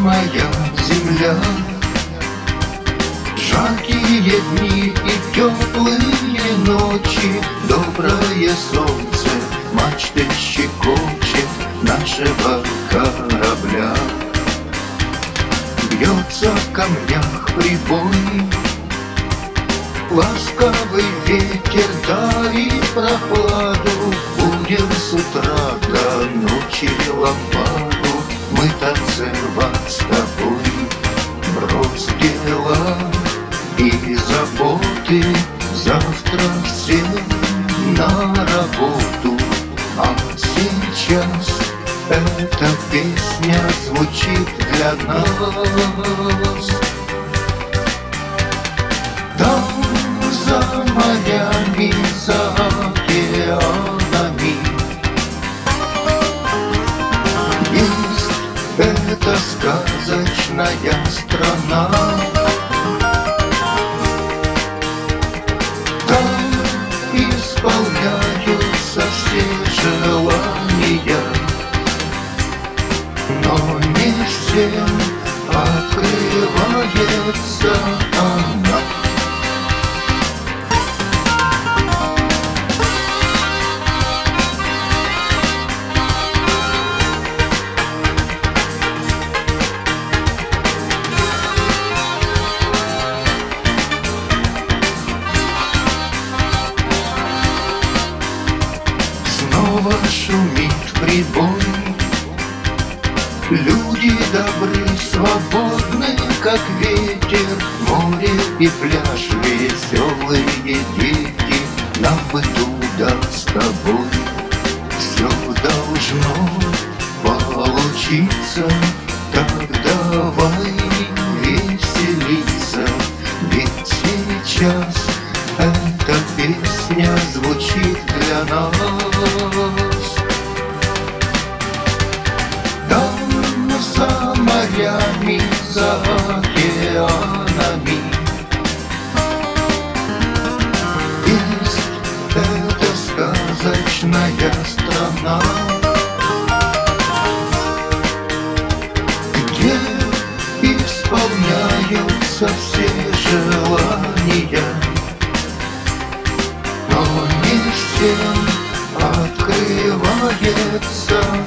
моя земля. Жаркие дни и теплые ночи, доброе солнце мачты щекочет нашего корабля. Бьется в камнях прибой, ласковый ветер дарит прохладу. Будем с утра до ночи лампаду мы танцевать с тобой. Брось дела и заботы, завтра все на работу. А сейчас эта песня звучит для нас. Там за морями, за океанами есть эта сказочная страна. Там исполняются все желания, но не всем открывается она. Снова шумит прибой, люди добры, свободны, как ветер. Море и пляж, веселые дети, нам бы туда с тобой. Все должно получиться, так давай веселиться. Ведь сейчас эта песня звучит для нас. Там за морями, за океанами есть эта сказочная страна, где исполняются все желания, но не всем открывается